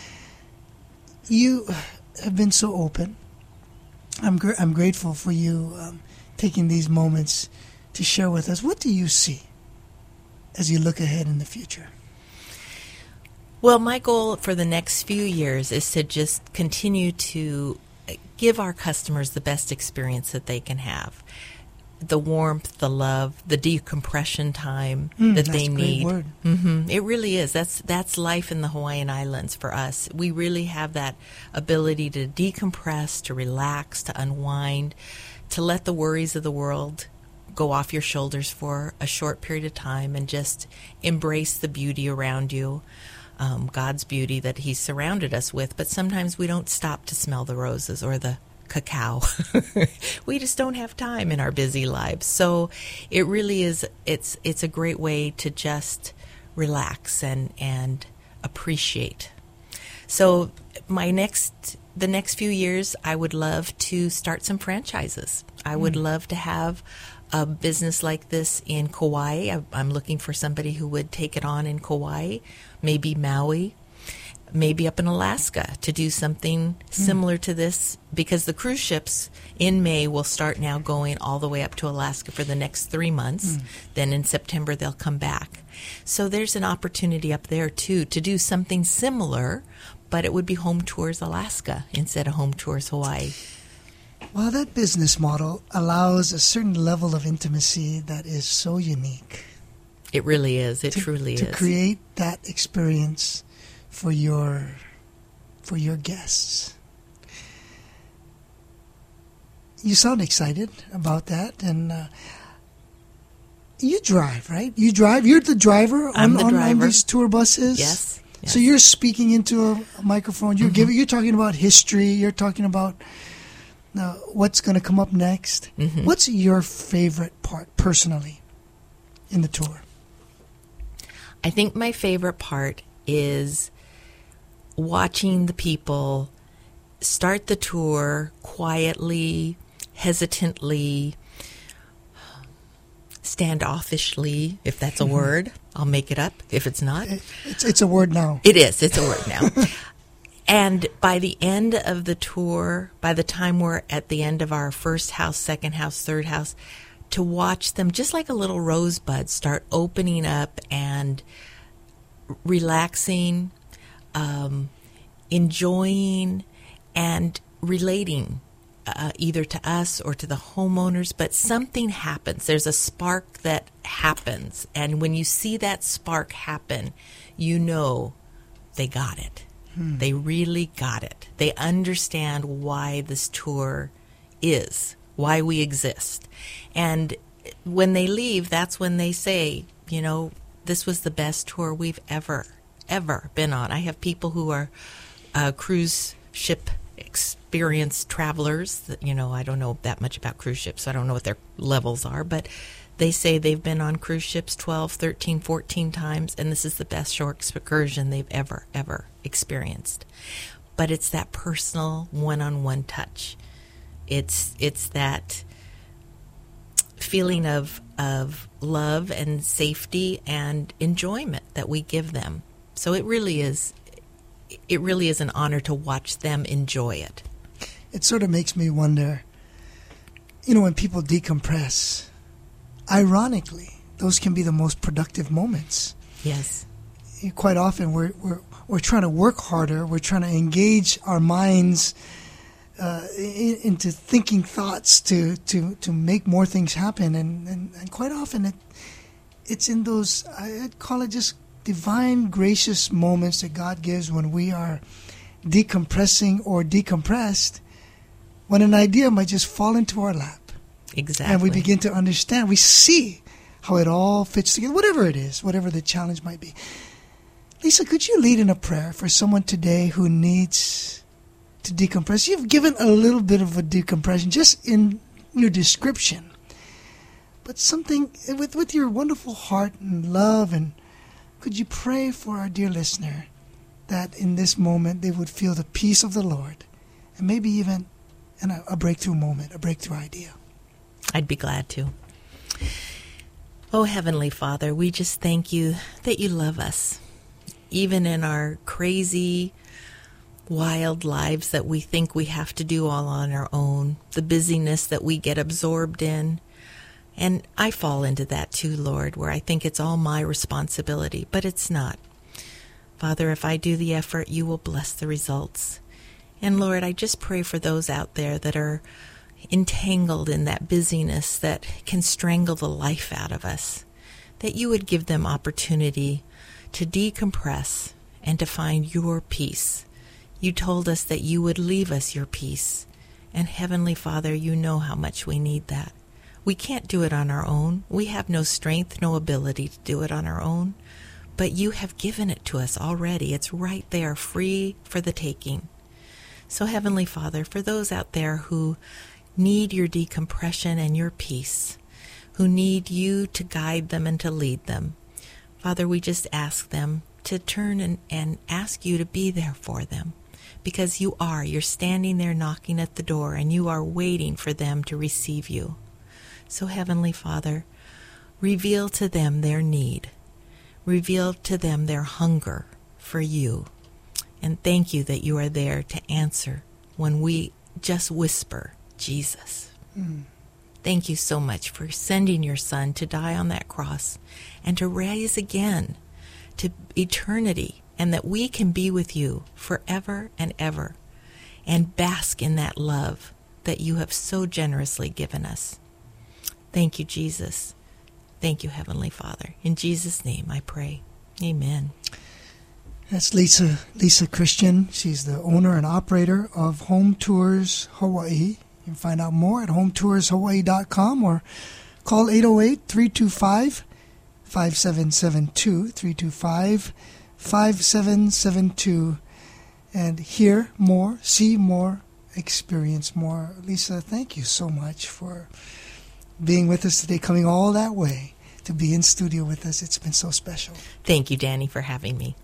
You have been so open. I'm gr- I'm grateful for you um, taking these moments to share with us. What do you see as you look ahead in the future? Well, my goal for the next few years is to just continue to give our customers the best experience that they can have. The warmth, the love, the decompression time Mm, that that's they a great need. word. Mm-hmm. It really is. That's that's life in the Hawaiian Islands for us. We really have that ability to decompress, to relax, to unwind, to let the worries of the world go off your shoulders for a short period of time and just embrace the beauty around you. Um, God's beauty that He's surrounded us with, but sometimes we don't stop to smell the roses or the cacao. We just don't have time in our busy lives. So it really is, it's it's a great way to just relax and, and appreciate. So my next, the next few years, I would love to start some franchises. I would Mm. love to have a business like this in Kauai. I- I'm looking for somebody who would take it on in Kauai, maybe Maui, maybe up in Alaska to do something similar to this, because the cruise ships in May will start now going all the way up to Alaska for the next three months. Mm. Then in September they'll come back. So there's an opportunity up there too to do something similar, but it would be Home Tours Alaska instead of Home Tours Hawaii. Well, that business model allows a certain level of intimacy that is so unique. It really is. It to, truly to is. To create that experience for your for your guests. You sound excited about that, and uh, you drive, right? You drive. You're the driver on, I'm the on, driver. on these tour buses. Yes. yes. So you're speaking into a, a microphone. You're Mhm. giving. You're talking about history. You're talking about uh, what's going to come up next. Mhm. What's your favorite part personally in the tour? I think my favorite part is watching the people start the tour quietly, hesitantly, standoffishly, if that's a word. I'll make it up if it's not. It's it's a word now. It is. It's a word now. And by the end of the tour, by the time we're at the end of our first house, second house, third house, to watch them just like a little rosebud start opening up and relaxing, um, enjoying, and relating uh, either to us or to the homeowners, but something happens. There's a spark that happens, and when you see that spark happen, you know they got it. Hmm. They really got it. They understand why this tour is, why we exist. And when they leave, that's when they say, you know, this was the best tour we've ever, ever been on. I have people who are uh, cruise ship experienced travelers. That, you know, I don't know that much about cruise ships. So I don't know what their levels are, but they say they've been on cruise ships twelve, thirteen, fourteen times, and this is the best shore excursion they've ever, ever experienced. But it's that personal one-on-one touch. It's it's that feeling of of love and safety and enjoyment that we give them. So it really is it really is an honor to watch them enjoy it. It sort of makes me wonder, you know, when people decompress, ironically, those can be the most productive moments. Yes. Quite often we're we're we're trying to work harder, we're trying to engage our minds Uh, in, into thinking thoughts to, to, to make more things happen, and, and, and quite often it it's in those, I'd call it just divine gracious moments that God gives when we are decompressing or decompressed, when an idea might just fall into our lap. Exactly. And we begin to understand, we see how it all fits together, whatever it is, whatever the challenge might be. Lisa, could you lead in a prayer for someone today who needs to decompress. You've given a little bit of a decompression just in your description. But something with, with your wonderful heart and love, and could you pray for our dear listener that in this moment they would feel the peace of the Lord, and maybe even in a, a breakthrough moment, a breakthrough idea? I'd be glad to. Oh, Heavenly Father, we just thank you that you love us. Even in our crazy, wild lives that we think we have to do all on our own, the busyness that we get absorbed in. And I fall into that too, Lord, where I think it's all my responsibility, but it's not. Father, if I do the effort, you will bless the results. And Lord, I just pray for those out there that are entangled in that busyness that can strangle the life out of us, that you would give them opportunity to decompress and to find your peace. You told us that you would leave us your peace. And Heavenly Father, you know how much we need that. We can't do it on our own. We have no strength, no ability to do it on our own. But you have given it to us already. It's right there, free for the taking. So Heavenly Father, for those out there who need your decompression and your peace, who need you to guide them and to lead them, Father, we just ask them to turn and, and ask you to be there for them. Because you are. You're standing there knocking at the door, and you are waiting for them to receive you. So, Heavenly Father, reveal to them their need. Reveal to them their hunger for you. And thank you that you are there to answer when we just whisper, Jesus. Mm. Thank you so much for sending your Son to die on that cross and to rise again to eternity, and that we can be with you forever and ever and bask in that love that you have so generously given us. Thank you, Jesus. Thank you, Heavenly Father. In Jesus' name I pray. Amen. That's Lisa Lisa Christian. She's the owner and operator of Home Tours Hawaii. You can find out more at home tours hawaii dot com or call eight oh eight, three two five, five seven seven two, three two five, five seven seven two, and hear more, see more, experience more. Lisa, thank you so much for being with us today, coming all that way to be in studio with us. It's been so special. Thank you, Danny, for having me.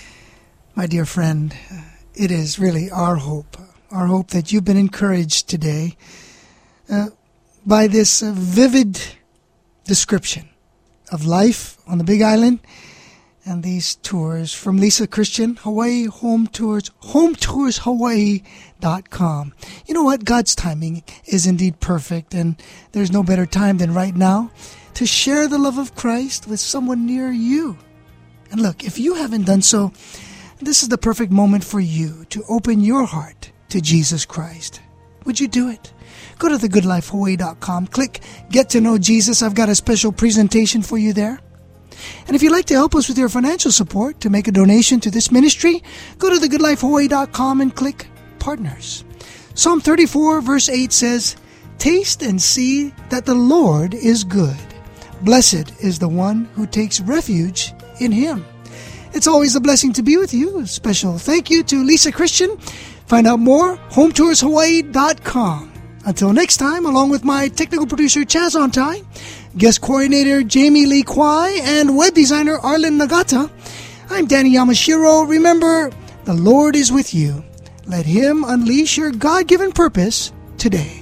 My dear friend, it is really our hope, our hope that you've been encouraged today uh, by this uh, vivid description of life on the Big Island and these tours from Lisa Christian, Hawaii Home Tours, home tours hawaii dot com. You know what? God's timing is indeed perfect, and there's no better time than right now to share the love of Christ with someone near you. And look, if you haven't done so, this is the perfect moment for you to open your heart to Jesus Christ. Would you do it? Go to the good life hawaii dot com, click Get to Know Jesus. I've got a special presentation for you there. And if you'd like to help us with your financial support to make a donation to this ministry, go to the good life hawaii dot com and click Partners. Psalm thirty-four verse eight says, Taste and see that the Lord is good. Blessed is the one who takes refuge in Him. It's always a blessing to be with you. A special thank you to Lisa Christian. Find out more, home tours hawaii dot com. Until next time, along with my technical producer Chaz Ontai, guest coordinator Jamie Lee Kwai, and web designer Arlen Nagata, I'm Danny Yamashiro. Remember, the Lord is with you. Let Him unleash your God-given purpose today.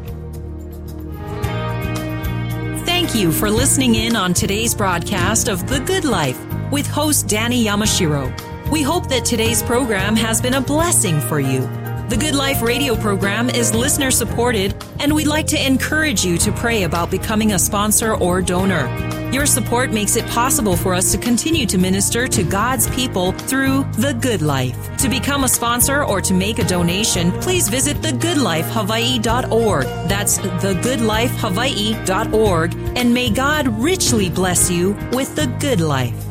Thank you for listening in on today's broadcast of The Good Life with host Danny Yamashiro. We hope that today's program has been a blessing for you. The Good Life radio program is listener supported, and we'd like to encourage you to pray about becoming a sponsor or donor. Your support makes it possible for us to continue to minister to God's people through The Good Life. To become a sponsor or to make a donation, please visit the good life hawaii dot org. That's the good life hawaii dot org, and may God richly bless you with the good life.